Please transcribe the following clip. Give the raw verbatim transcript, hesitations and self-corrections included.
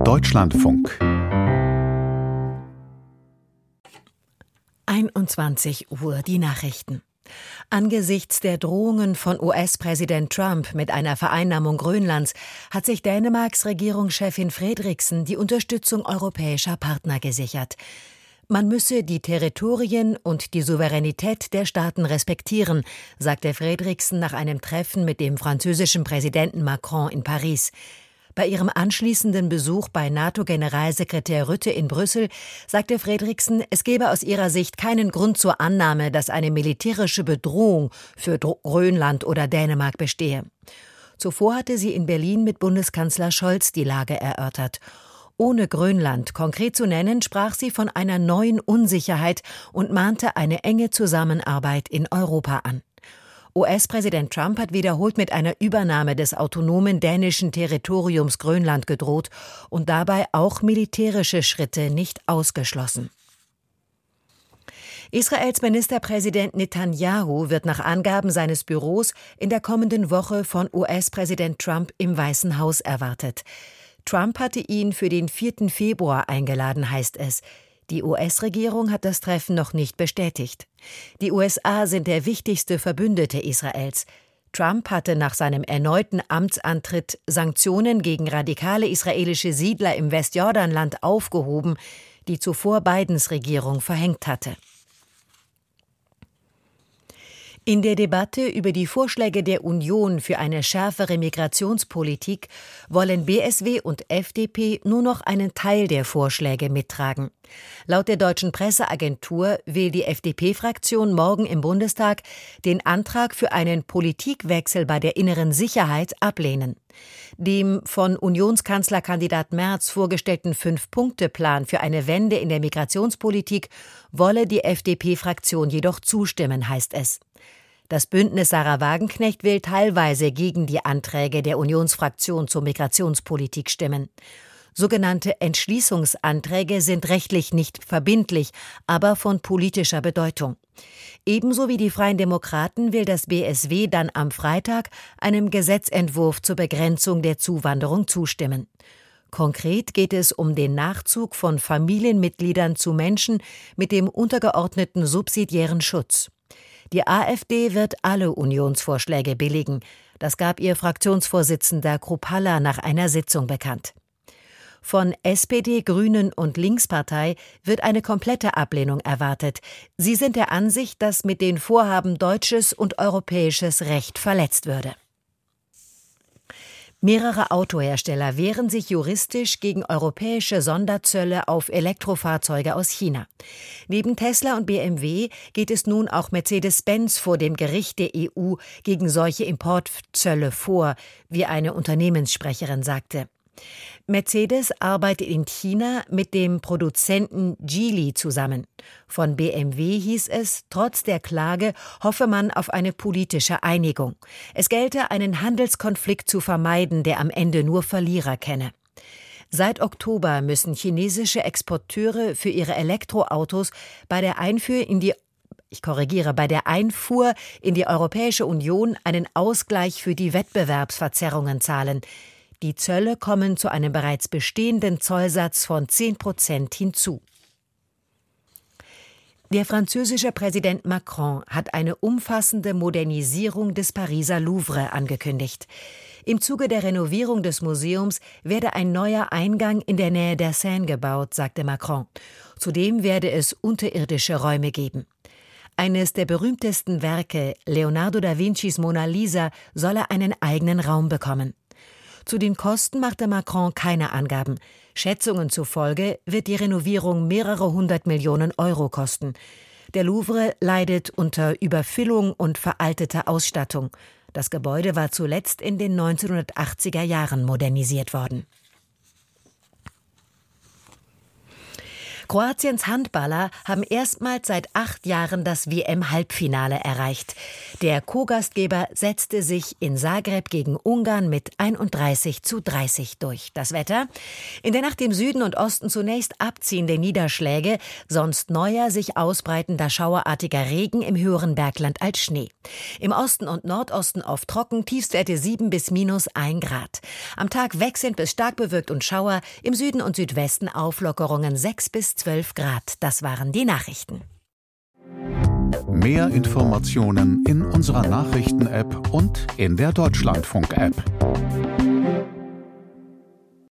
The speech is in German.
Deutschlandfunk. einundzwanzig Uhr die Nachrichten. Angesichts der Drohungen von U S-Präsident Trump mit einer Vereinnahmung Grönlands hat sich Dänemarks Regierungschefin Frederiksen die Unterstützung europäischer Partner gesichert. Man müsse die Territorien und die Souveränität der Staaten respektieren, sagte Frederiksen nach einem Treffen mit dem französischen Präsidenten Macron in Paris. Bei ihrem anschließenden Besuch bei NATO-Generalsekretär Rutte in Brüssel sagte Frederiksen, es gebe aus ihrer Sicht keinen Grund zur Annahme, dass eine militärische Bedrohung für Grönland oder Dänemark bestehe. Zuvor hatte sie in Berlin mit Bundeskanzler Scholz die Lage erörtert. Ohne Grönland konkret zu nennen, sprach sie von einer neuen Unsicherheit und mahnte eine enge Zusammenarbeit in Europa an. U S-Präsident Trump hat wiederholt mit einer Übernahme des autonomen dänischen Territoriums Grönland gedroht und dabei auch militärische Schritte nicht ausgeschlossen. Israels Ministerpräsident Netanyahu wird nach Angaben seines Büros in der kommenden Woche von U S-Präsident Trump im Weißen Haus erwartet. Trump hatte ihn für den vierten Februar eingeladen, heißt es. Die U S-Regierung hat das Treffen noch nicht bestätigt. Die U S A sind der wichtigste Verbündete Israels. Trump hatte nach seinem erneuten Amtsantritt Sanktionen gegen radikale israelische Siedler im Westjordanland aufgehoben, die zuvor Bidens Regierung verhängt hatte. In der Debatte über die Vorschläge der Union für eine schärfere Migrationspolitik wollen B S W und F D P nur noch einen Teil der Vorschläge mittragen. Laut der deutschen Presseagentur will die F D P-Fraktion morgen im Bundestag den Antrag für einen Politikwechsel bei der inneren Sicherheit ablehnen. Dem von Unionskanzlerkandidat Merz vorgestellten Fünf-Punkte-Plan für eine Wende in der Migrationspolitik wolle die F D P-Fraktion jedoch zustimmen, heißt es. Das Bündnis Sarah Wagenknecht will teilweise gegen die Anträge der Unionsfraktion zur Migrationspolitik stimmen. Sogenannte Entschließungsanträge sind rechtlich nicht verbindlich, aber von politischer Bedeutung. Ebenso wie die Freien Demokraten will das B S W dann am Freitag einem Gesetzentwurf zur Begrenzung der Zuwanderung zustimmen. Konkret geht es um den Nachzug von Familienmitgliedern zu Menschen mit dem untergeordneten subsidiären Schutz. Die AfD wird alle Unionsvorschläge billigen. Das gab ihr Fraktionsvorsitzender Kruppalla nach einer Sitzung bekannt. Von S P D, Grünen und Linkspartei wird eine komplette Ablehnung erwartet. Sie sind der Ansicht, dass mit den Vorhaben deutsches und europäisches Recht verletzt würde. Mehrere Autohersteller wehren sich juristisch gegen europäische Sonderzölle auf Elektrofahrzeuge aus China. Neben Tesla und B M W geht es nun auch Mercedes-Benz vor dem Gericht der E U gegen solche Importzölle vor, wie eine Unternehmenssprecherin sagte. Mercedes arbeitet in China mit dem Produzenten Geely zusammen. Von B M W hieß es, trotz der Klage hoffe man auf eine politische Einigung. Es gelte, einen Handelskonflikt zu vermeiden, der am Ende nur Verlierer kenne. Seit Oktober müssen chinesische Exporteure für ihre Elektroautos bei der Einfuhr in die Ich korrigiere, bei der Einfuhr in die Europäische Union einen Ausgleich für die Wettbewerbsverzerrungen zahlen. Die Zölle kommen zu einem bereits bestehenden Zollsatz von zehn Prozent hinzu. Der französische Präsident Macron hat eine umfassende Modernisierung des Pariser Louvre angekündigt. Im Zuge der Renovierung des Museums werde ein neuer Eingang in der Nähe der Seine gebaut, sagte Macron. Zudem werde es unterirdische Räume geben. Eines der berühmtesten Werke, Leonardo da Vincis Mona Lisa, solle einen eigenen Raum bekommen. Zu den Kosten machte Macron keine Angaben. Schätzungen zufolge wird die Renovierung mehrere hundert Millionen Euro kosten. Der Louvre leidet unter Überfüllung und veralteter Ausstattung. Das Gebäude war zuletzt in den neunzehnhundertachtziger Jahren modernisiert worden. Kroatiens Handballer haben erstmals seit acht Jahren das W M-Halbfinale erreicht. Der Co-Gastgeber setzte sich in Zagreb gegen Ungarn mit einunddreißig zu dreißig durch. Das Wetter? In der Nacht im Süden und Osten zunächst abziehende Niederschläge, sonst neuer, sich ausbreitender schauerartiger Regen im höheren Bergland als Schnee. Im Osten und Nordosten oft trocken, Tiefstwerte sieben bis minus ein Grad. Am Tag wechselnd bis stark bewölkt und Schauer, im Süden und Südwesten Auflockerungen sechs bis zwölf Grad. Das waren die Nachrichten. Mehr Informationen in unserer Nachrichten-App und in der Deutschlandfunk-App.